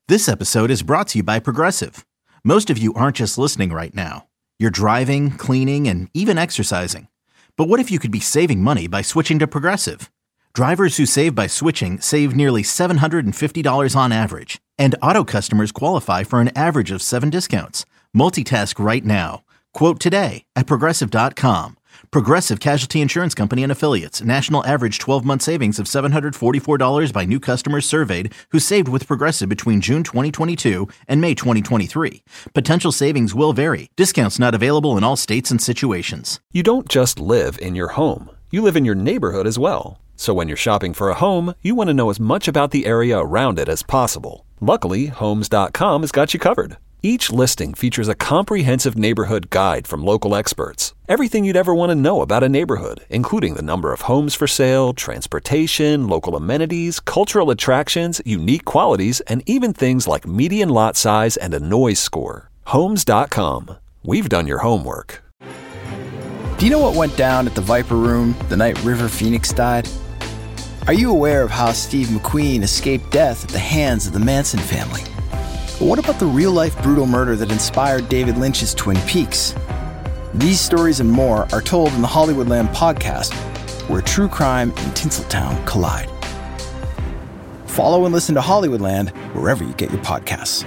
This episode is brought to you by Progressive. Most of you aren't just listening right now. You're driving, cleaning, and even exercising. But what if you could be saving money by switching to Progressive? Drivers who save by switching save nearly $750 on average. And auto customers qualify for an average of 7 discounts. Multitask right now. Quote today at Progressive.com. Progressive Casualty Insurance Company and Affiliates. National average 12-month savings of $744 by new customers surveyed who saved with Progressive between June 2022 and May 2023. Potential savings will vary. Discounts not available in all states and situations. You don't just live in your home. You live in your neighborhood as well. So when you're shopping for a home, you want to know as much about the area around it as possible. Luckily, Homes.com has got you covered. Each listing features a comprehensive neighborhood guide from local experts. Everything you'd ever want to know about a neighborhood, including the number of homes for sale, transportation, local amenities, cultural attractions, unique qualities, and even things like median lot size and a noise score. Homes.com. We've done your homework. Do you know what went down at the Viper Room the night River Phoenix died? Are you aware of how Steve McQueen escaped death at the hands of the Manson family? But what about the real-life brutal murder that inspired David Lynch's Twin Peaks? These stories and more are told in the Hollywoodland podcast, where true crime and Tinseltown collide. Follow and listen to Hollywoodland wherever you get your podcasts.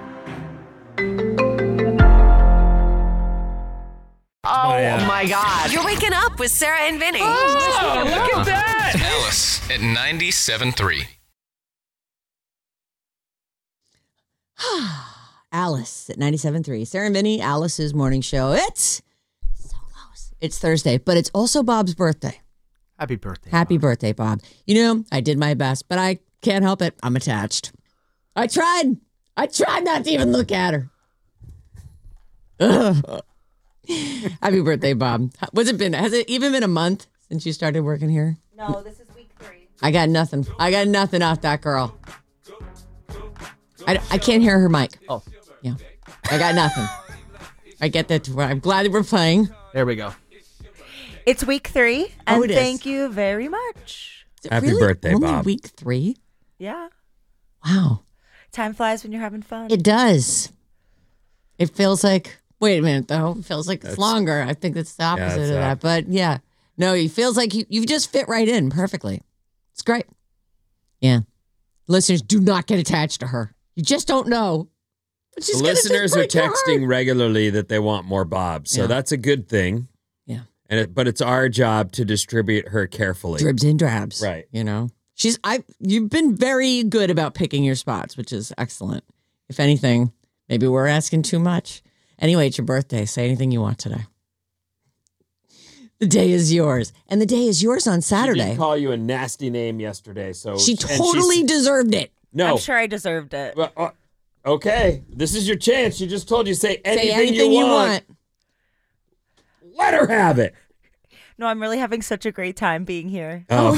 Oh my God. You're waking up with Sarah and Vinny. Oh, look at that. Alice at 97.3. Alice at 97.3. Sarah and Vinny, Alice's morning show. It's so close. It's Thursday, but it's also Bob's birthday. Happy birthday. Happy birthday, Bob. You know, I did my best, but I can't help it. I'm attached. I tried not to even look at her. Ugh. Happy birthday, Bob. Has it even been a month since you started working here? No, this is week 3. I got nothing off that girl. I can't hear her mic. Oh. Yeah. I got nothing. I get that. I'm glad that we're playing. There we go. It's week 3, and it is. thank you very much. Happy birthday, only Bob. Week 3? Yeah. Wow. Time flies when you're having fun. It does. It feels like, wait a minute, though. It feels like it's longer. I think it's the opposite of that. But yeah. No, it feels like you just fit right in perfectly. It's great. Yeah. Listeners, do not get attached to her. You just don't know. The listeners are texting regularly that they want more Bob, so that's a good thing. Yeah. But it's our job to distribute her carefully. Dribs and drabs. Right. You know? You've been very good about picking your spots, which is excellent. If anything, maybe we're asking too much. Anyway, it's your birthday. Say anything you want today. The day is yours. And the day is yours on Saturday. She did call you a nasty name yesterday, so she totally deserved it. No. I'm sure I deserved it. Okay, this is your chance. She just told you say anything you want. Let her have it. No, I'm really having such a great time being here. Oh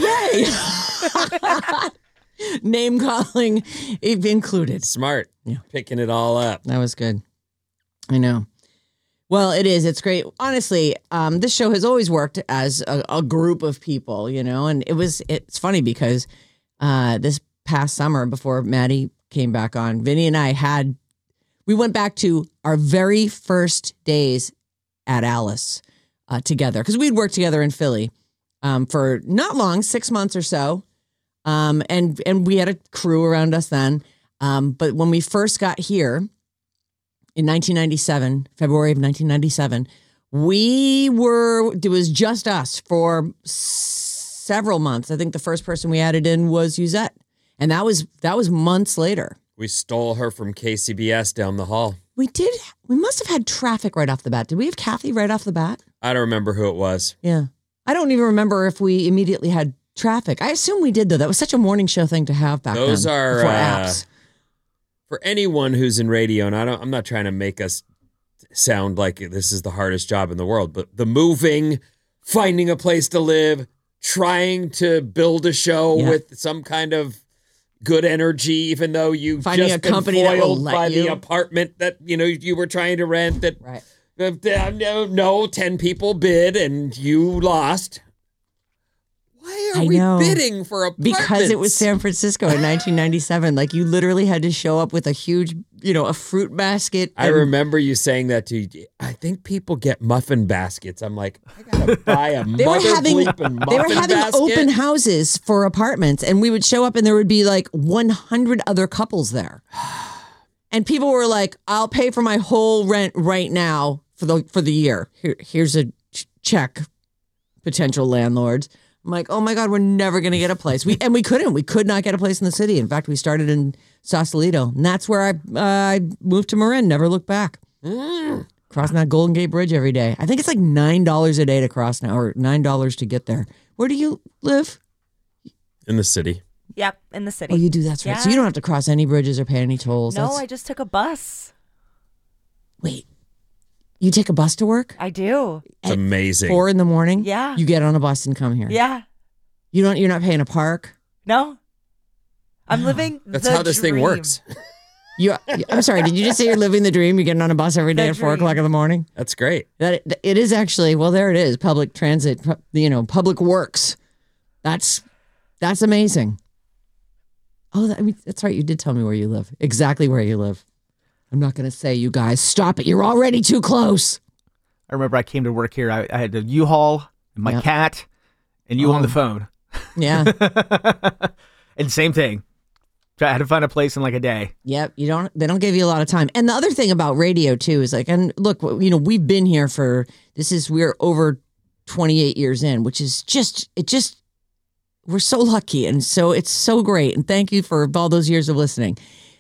yay! Name calling included. Smart. Yeah. Picking it all up. That was good. I know. Well, it is. It's great. Honestly, this show has always worked as a group of people, you know, and it's funny because this past summer before Maddie came back on, Vinny and I we went back to our very first days at Alice together because we'd worked together in Philly for not long, 6 months or so. And we had a crew around us then. But when we first got here in 1997, February of 1997, it was just us for several months. I think the first person we added in was Yuzette. And that was months later. We stole her from KCBS down the hall. We did. We must have had traffic right off the bat. Did we have Kathy right off the bat? I don't remember who it was. Yeah. I don't even remember if we immediately had traffic. I assume we did, though. That was such a morning show thing to have back then. Those are before apps. For anyone who's in radio, and I'm not trying to make us sound like this is the hardest job in the world, but the moving, finding a place to live, trying to build a show with some kind of good energy, even though you've finding just a been company foiled that by will let the apartment that you were trying to rent. That right. No, 10 people bid and you lost. Why are I we know. bidding for apartments? Because it was San Francisco in 1997. Like you literally had to show up with a huge, a fruit basket. I and- remember you saying that to you. I think people get muffin baskets. I'm like, I gotta buy a They were having open houses for apartments, and we would show up, and there would be like 100 other couples there. And people were like, "I'll pay for my whole rent right now for the year. Here's a check, potential landlords." I'm like, "Oh my God, we're never going to get a place." We couldn't. We could not get a place in the city. In fact, we started in Sausalito, and that's where I moved to Marin. Never looked back. Crossing that Golden Gate Bridge every day. I think it's like $9 a day to cross now, or $9 to get there. Where do you live? In the city. Yep, in the city. Oh, you do. That's right. Yeah. So you don't have to cross any bridges or pay any tolls. No, I just took a bus. Wait, you take a bus to work? I do. It's amazing. 4 a.m? Yeah. You get on a bus and come here. Yeah. You're not paying a park? No. I'm living That's the how this thing dream. works. I'm sorry, did you just say you're living the dream? You're getting on a bus every day The at 4 dream. o'clock in the morning? That's great. It is actually, well, there it is. Public transit, public works. That's amazing. Oh, that's right. You did tell me where you live. Exactly where you live. I'm not going to say, you guys. Stop it. You're already too close. I remember I came to work here. I had the U-Haul, and my cat, and you on the phone. Yeah. And same thing. I had to find a place in like a day. Yep. They don't give you a lot of time. And the other thing about radio too is like, and look, we've been here we're over 28 years in, which is we're so lucky. And so it's so great. And thank you for all those years of listening.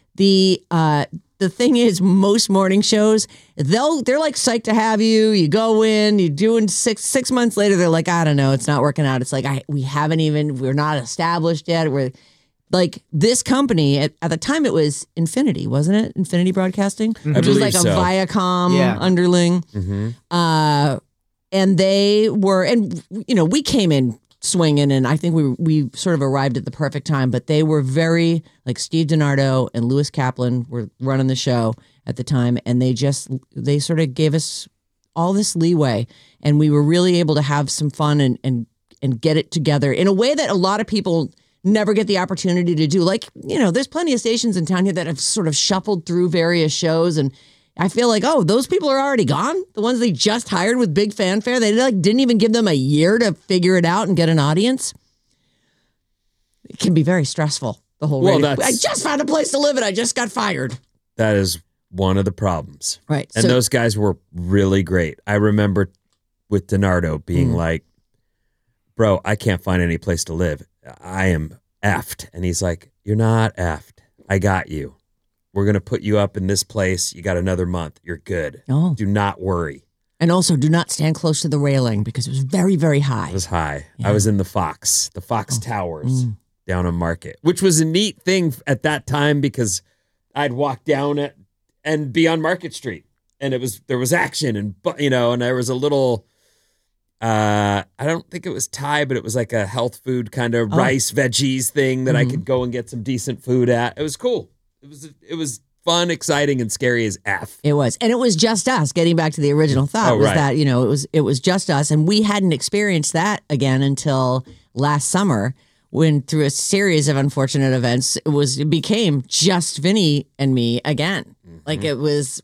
The thing is, most morning shows, they're like psyched to have you. You go in, you're doing 6 months later, they're like, I don't know, it's not working out. It's like, we're not established yet. We're like this company at the time it was Infinity, wasn't it? Infinity Broadcasting, which was like a Viacom underling. Mm-hmm. And they were, and we came in swinging, and I think we sort of arrived at the perfect time. But they were very like Steve DiNardo and Lewis Kaplan were running the show at the time, and they sort of gave us all this leeway, and we were really able to have some fun and get it together in a way that a lot of people never get the opportunity to do. Like, there's plenty of stations in town here that have sort of shuffled through various shows, and I feel like, those people are already gone. The ones they just hired with big fanfare, they didn't even give them a year to figure it out and get an audience. It can be very stressful. The whole radio. I just found a place to live and I just got fired. That is one of the problems. Right. And those guys were really great. I remember with DiNardo being like, bro, I can't find any place to live. I am effed. And he's like, you're not effed. I got you. We're going to put you up in this place. You got another month. You're good. Oh. Do not worry. And also, do not stand close to the railing because it was very, very high. It was high. Yeah. I was in the Fox Towers down on Market, which was a neat thing at that time because I'd walk down and be on Market Street, and there was action and there was a little. I don't think it was Thai, but it was like a health food kind of rice veggies thing that I could go and get some decent food at. It was cool. It was fun, exciting, and scary as F. It was. And it was just us. Getting back to the original thought that, it was just us. And we hadn't experienced that again until last summer when through a series of unfortunate events, it became just Vinny and me again. Mm-hmm. Like it was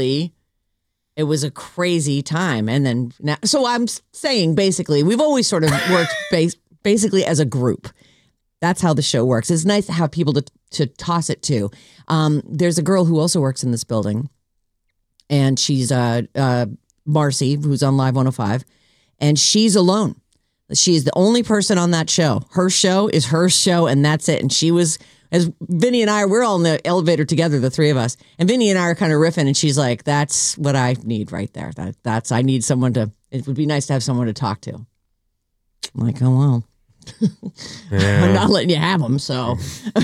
a crazy time. And then now, so I'm saying basically, we've always sort of worked basically as a group. That's how the show works. It's nice to have people to toss it to. There's a girl who also works in this building, and she's Marcy, who's on Live 105, and she's alone. She's the only person on that show. Her show is her show, and that's it. And she was, as Vinny and I, we're all in the elevator together, the three of us, and Vinny and I are kind of riffing, and she's like, that's what I need right there. I need someone it would be nice to have someone to talk to. I'm like, oh, well. Yeah. I'm not letting you have them, so.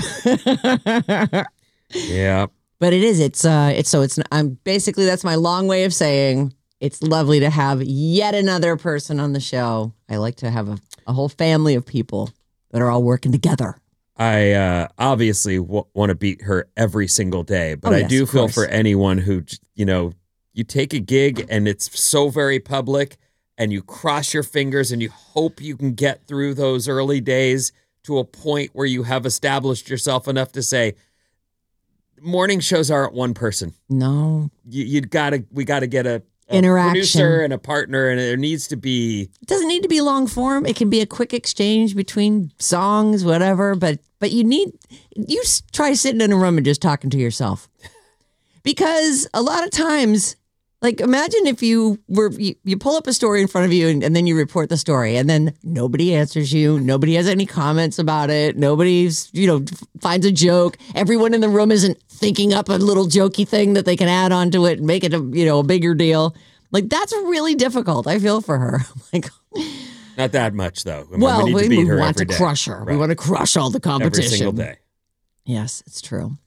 Yeah. But it is. I'm basically, that's my long way of saying it's lovely to have yet another person on the show. I like to have a whole family of people that are all working together. I obviously want to beat her every single day, but I do feel for anyone who, you take a gig and it's so very public and you cross your fingers and you hope you can get through those early days to a point where you have established yourself enough to say, morning shows aren't one person. No. We got to get a Interaction. producer and a partner, and there needs to be. It doesn't need to be long form. It can be a quick exchange between songs, whatever. But you try sitting in a room and just talking to yourself, because a lot of times, like, imagine if you pull up a story in front of you and then you report the story, and then nobody answers you, nobody has any comments about it, nobody's finds a joke, everyone in the room isn't thinking up a little jokey thing that they can add onto it and make it a bigger deal. Like, that's really difficult. I feel for her. Like, Not that much, though. we need to beat her want every to day. crush her. Right. We want to crush all the competition every single day. Yes, it's true.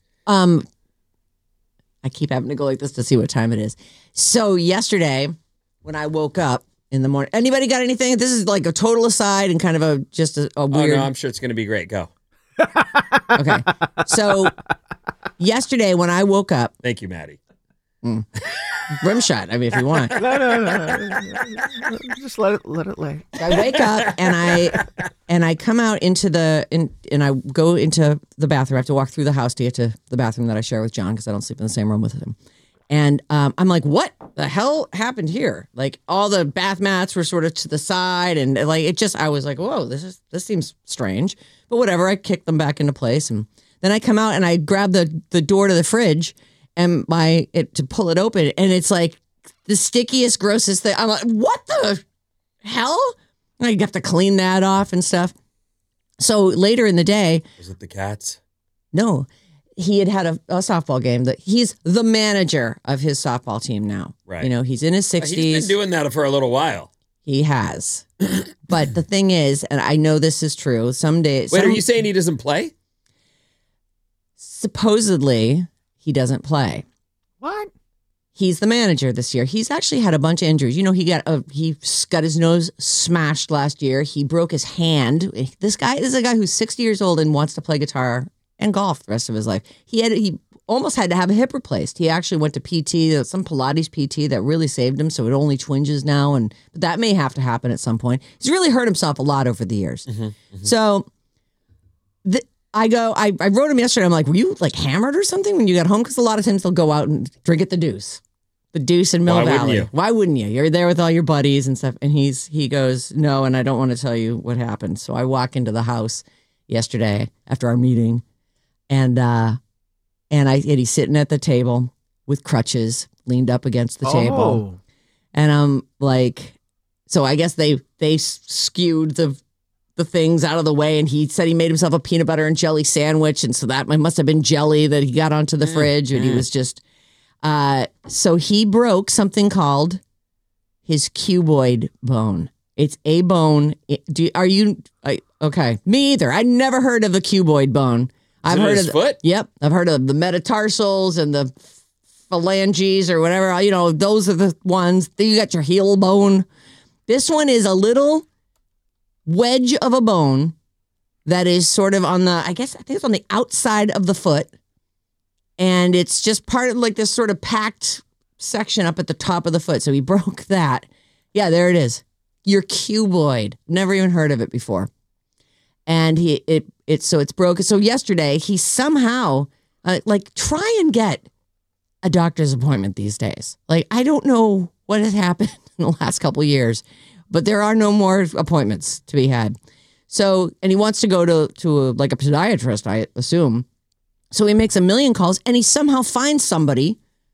I keep having to go like this to see what time it is. So yesterday, when I woke up in the morning, anybody got anything? This is like a total aside and kind of a weird. Oh no, I'm sure it's going to be great. Go. Okay. So yesterday, when I woke up, Thank you, Maddie. rim shot. I mean, if you want. No. Just let it lay. I wake up and I come out into and I go into the bathroom. I have to walk through the house to get to the bathroom that I share with John because I don't sleep in the same room with him. And I'm like, what the hell happened here? Like, all the bath mats were sort of to the side, and like I was like, whoa, this seems strange. But whatever, I kicked them back into place, and then I come out and I grab the door to the fridge and to pull it open, and it's like the stickiest, grossest thing. I'm like, what the hell? I have to clean that off and stuff. So later in the day, Was it the cats? no, he had a softball game. That he's the manager of his softball team now. Right. He's in his 60s. He's been doing that for a little while. He has. But the thing is, and I know this is true, someday. Wait, are you saying he doesn't play? Supposedly, he doesn't play. What? He's the manager this year. He's actually had a bunch of injuries. He got his nose smashed last year. He broke his hand. This is a guy who's 60 years old and wants to play guitar and golf the rest of his life. He almost had to have a hip replaced. He actually went to PT, some Pilates PT that really saved him. So it only twinges now, but that may have to happen at some point. He's really hurt himself a lot over the years. So I wrote him yesterday. I'm like, were you like hammered or something when you got home? Because a lot of times they'll go out and drink at the Deuce in Mill Valley. Why wouldn't you? You're there with all your buddies and stuff. And he goes, no, and I don't want to tell you what happened. So I walk into the house yesterday after our meeting, and he's sitting at the table with crutches, leaned up against the table. And I'm like, so I guess they skewed the things out of the way, and he said he made himself a peanut butter and jelly sandwich, and so that must have been jelly that he got onto the fridge, and he was just so he broke something called his cuboid bone. It's a bone. Okay, me either. I never heard of the cuboid bone. I've heard of his foot. Yep, I've heard of the metatarsals and the phalanges or whatever. Those are the ones. Then you got your heel bone. This one is a little wedge of a bone that is sort of on I think it's on the outside of the foot, and it's just part of like this sort of packed section up at the top of the foot. So he broke that. Yeah, there it is. Your cuboid. Never even heard of it before. And it's broken. So yesterday he somehow try and get a doctor's appointment these days. Like, I don't know what has happened in the last couple of years, but there are no more appointments to be had. So, and he wants to go to a podiatrist, I assume. So he makes a million calls, and he somehow finds somebody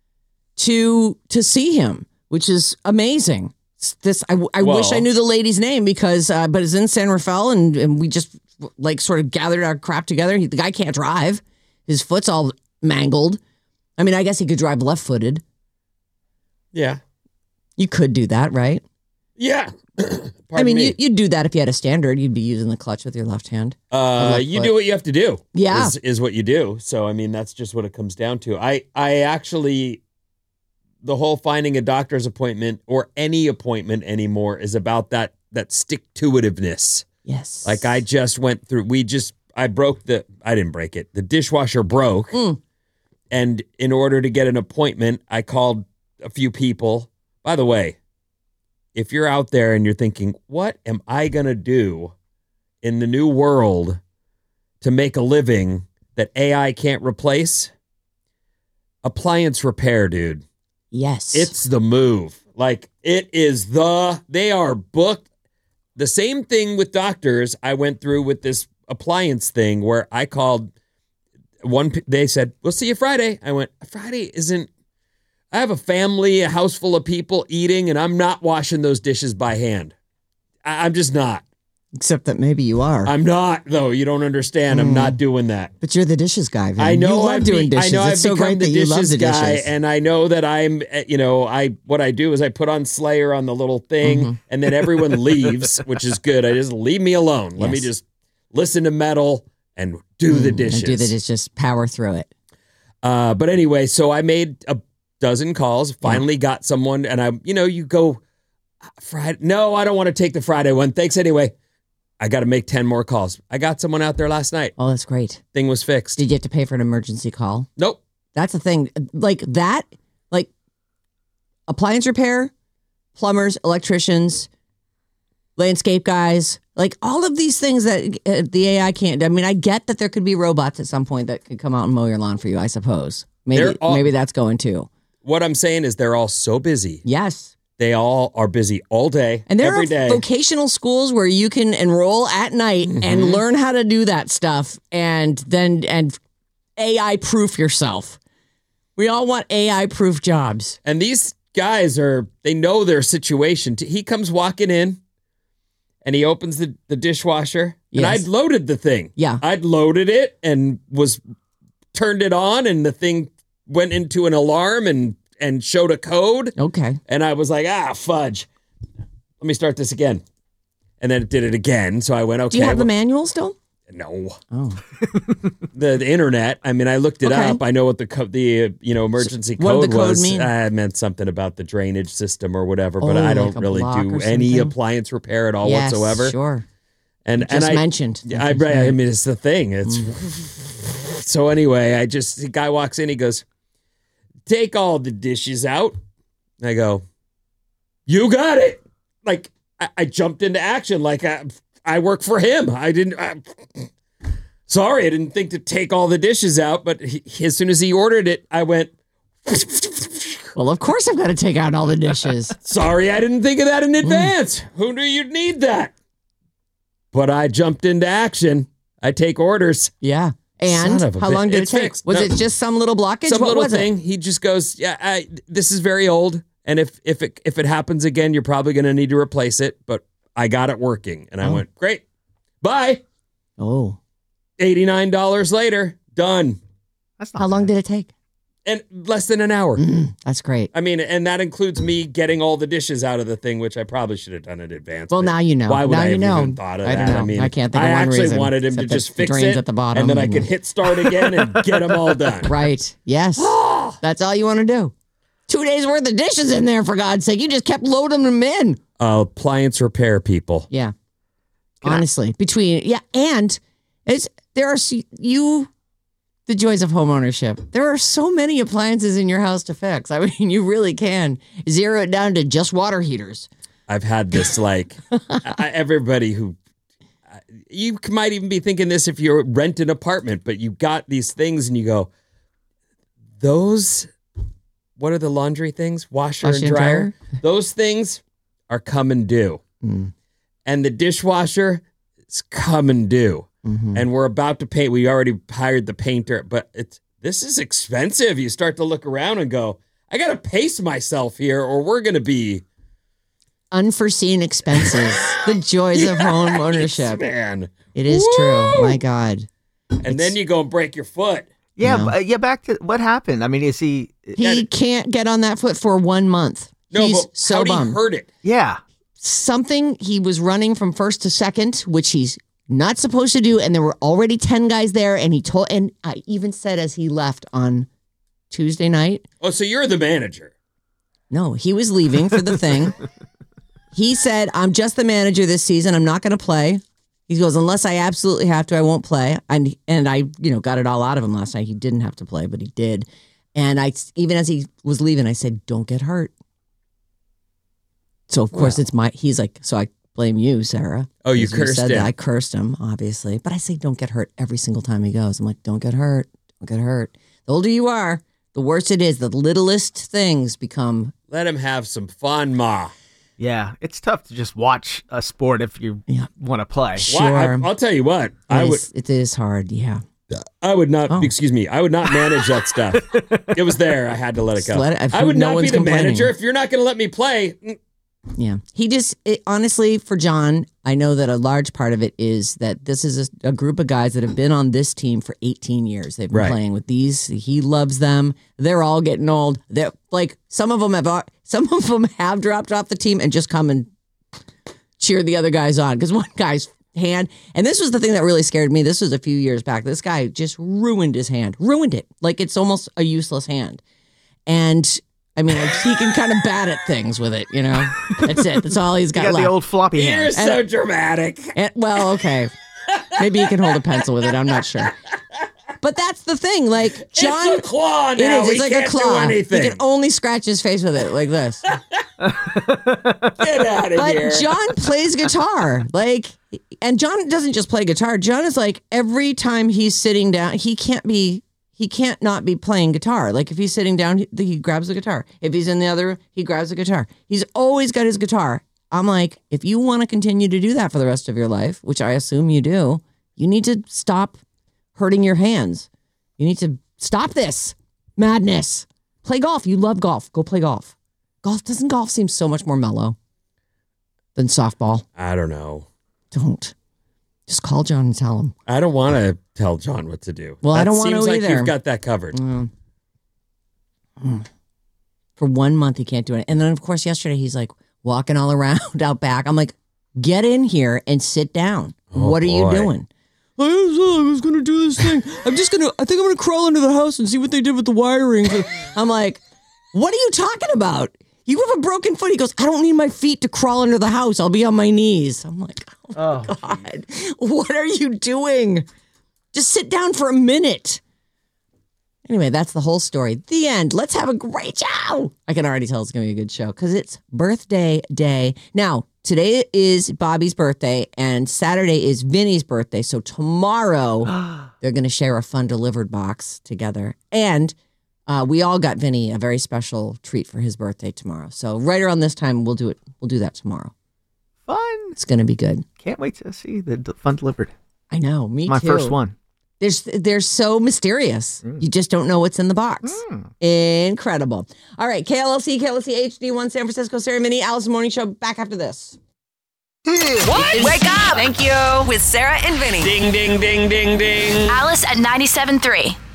to see him, which is amazing. I wish I knew the lady's name because, but it's in San Rafael, and we just sort of gathered our crap together. The guy can't drive. His foot's all mangled. I mean, I guess he could drive left-footed. Yeah. You could do that, right? Yeah. I mean, you'd do that if you had a standard. You'd be using the clutch with your left hand. You do what you have to do. Yeah. Is what you do. So, I mean, that's just what it comes down to. I actually, the whole finding a doctor's appointment or any appointment anymore is about that stick-to-itiveness. Yes. Like I just went through, I didn't break it. The dishwasher broke. And in order to get an appointment, I called a few people. By the way, if you're out there and you're thinking, what am I going to do in the new world to make a living that AI can't replace? Appliance repair, dude. Yes. It's the move. Like, they are booked. The same thing with doctors I went through with this appliance thing where I called they said, we'll see you Friday. I went, Friday isn't, I have a family, a house full of people eating, and I'm not washing those dishes by hand. I'm just not. Except that maybe you are. I'm not, though. You don't understand. I'm not doing that. But you're the dishes guy. Vin. I know. You love doing dishes. I know. It's I've so become great the that you love dishes the guy, dishes. and I know that I'm. What I do is I put on Slayer on the little thing, and then everyone leaves, which is good. I just leave me alone. Let me just listen to metal and do the dishes. And do the dishes. Just power through it. But anyway, so I made a dozen calls. Finally got someone, and you go Friday. No, I don't want to take the Friday one. Thanks anyway. I got to make 10 more calls. I got someone out there last night. Oh, that's great. Thing was fixed. Did you have to pay for an emergency call? Nope. That's the thing. Like appliance repair, plumbers, electricians, landscape guys, like all of these things that the AI can't. I mean, I get that there could be robots at some point that could come out and mow your lawn for you, I suppose. Maybe that's going too. What I'm saying is they're all so busy. Yes. They all are busy all day, and there every are day. Vocational schools where you can enroll at night and learn how to do that stuff and AI proof yourself. We all want AI proof jobs. And these guys they know their situation. He comes walking in and he opens the dishwasher and I'd loaded the thing. Yeah. I'd loaded it and turned it on and the thing went into an alarm and showed a code. Okay. And I was like, fudge. Let me start this again. And then it did it again. So I went, okay. Do you have the manual still? No. Oh. The internet. I mean, I looked it up. I know what the emergency What code did the code was. mean? It meant something about the drainage system or whatever, but Oh, I like don't a really block do or any something? appliance repair at all Yes, whatsoever. Sure. And Just I mentioned. I mean, it's the thing. It's so anyway. The guy walks in. He goes, "Take all the dishes out." I go, "You got it!" Like I jumped into action. Like I work for him. I didn't. Sorry, I didn't think to take all the dishes out. But as soon as he ordered it, I went. Well, of course I've got to take out all the dishes. Sorry, I didn't think of that in advance. Who knew you'd need that? But I jumped into action. I take orders. Yeah. And how long did it take? Fixed. Was it just some little blockage? Some what little was thing. It? He just goes, "Yeah, this is very old, and if it happens again, you're probably going to need to replace it. But I got it working." And I went, "Great, bye." Oh, $89 later, done. That's not how long did it take? And less than an hour. That's great. I mean, and that includes me getting all the dishes out of the thing, which I probably should have done in advance. Well, but now you know. Why would now I you have know. even thought of I that? don't know. I mean, I can't think of I one actually reason, wanted him to except just the fix drains it, at the bottom and then I could hit start again and get them all done. Right. Yes. That's all you want to do. 2 days worth of dishes in there, for God's sake. You just kept loading them in. Appliance repair people. Yeah. Honestly, and the joys of home ownership. There are so many appliances in your house to fix. I mean, you really can zero it down to just water heaters. I've had this everybody who you might even be thinking this if you rent an apartment, but you got these things and you go, those, what are the laundry things? Washer and dryer. Those things are come and due. And the dishwasher is come and due. And we're about to paint. We already hired the painter, but this is expensive. You start to look around and go, I got to pace myself here or we're going to be unforeseen expenses. The joys of home ownership. Man. It is true. My God. And then you go and break your foot. Yeah, back to what happened. I mean, is he can't get on that foot for 1 month. No, he's but so how did bummed. he hurt it? Yeah. Something he was running from first to second, which he's not supposed to do, and there were already 10 guys there, and I even said as he left on Tuesday night. Oh, so you're the manager. No, he was leaving for the thing. He said, "I'm just the manager this season. I'm not going to play." He goes, "Unless I absolutely have to, I won't play." And I, got it all out of him last night. He didn't have to play, but he did. And even as he was leaving, I said, "Don't get hurt." So of course he's like, so I blame you, Sarah. Oh, you 'Cause cursed said him. that. I cursed him, obviously. But I say don't get hurt every single time he goes. I'm like, don't get hurt. Don't get hurt. The older you are, the worse it is. The littlest things become. Let him have some fun, Ma. Yeah, it's tough to just watch a sport if you want to play. Sure. I'll tell you what. It is hard, yeah. I would not. Oh. Excuse me. I would not manage that stuff. It was there. I had to let it go. I would no not be one's the complaining. manager if you're not going to let me play. Yeah. Honestly, for John, I know that a large part of it is that this is a group of guys that have been on this team for 18 years. They've been playing with these. He loves them. They're all getting old. They're like, some of them have dropped off the team and just come and cheer the other guys on. Because one guy's hand, and this was the thing that really scared me. This was a few years back. This guy just ruined his hand. Ruined it. Like it's almost a useless hand. And I mean, like, he can kind of bat at things with it, you know? That's it. That's all he's got left. The old floppy hand. You're so dramatic. Well, okay. Maybe he can hold a pencil with it. I'm not sure. But that's the thing. Like, John. It's a claw now. It's like can't a claw. do anything. He can only scratch his face with it, like this. Get out of here. But John plays guitar. And John doesn't just play guitar. John is like, every time he's sitting down, he can't not be playing guitar. Like if he's sitting down, he grabs the guitar. If he's in the other, he grabs the guitar. He's always got his guitar. I'm like, if you want to continue to do that for the rest of your life, which I assume you do, you need to stop hurting your hands. You need to stop this madness. Play golf. You love golf. Go play golf. Doesn't golf seem so much more mellow than softball? I don't know. Don't. Just call John and tell him. I don't want to tell John what to do. Well, I don't want to Seems like either. you've got that covered. For 1 month, he can't do it. And then, of course, yesterday, he's like walking all around out back. I'm like, get in here and sit down. What are you doing? I was going to do this thing. I think I'm going to crawl into the house and see what they did with the wiring. I'm like, what are you talking about? You have a broken foot. He goes, I don't need my feet to crawl into the house. I'll be on my knees. I'm like, oh God, what are you doing? Just sit down for a minute. Anyway, that's the whole story. The end. Let's have a great show. I can already tell it's going to be a good show because it's birthday day. Now, today is Bobby's birthday and Saturday is Vinny's birthday. So tomorrow, they're going to share a fun delivered box together. And we all got Vinny a very special treat for his birthday tomorrow. So right around this time, we'll do it. We'll do that tomorrow. Fun. It's going to be good. Can't wait to see the fun delivered. I know. Me My too. first one. They're so mysterious. You just don't know what's in the box. Incredible. All right. KLLC HD1 San Francisco, Sarah Mini, Alice Morning Show. Back after this. What? Wake up! Thank you. With Sarah and Vinny. Ding, ding, ding, ding, ding. Alice at 97.3.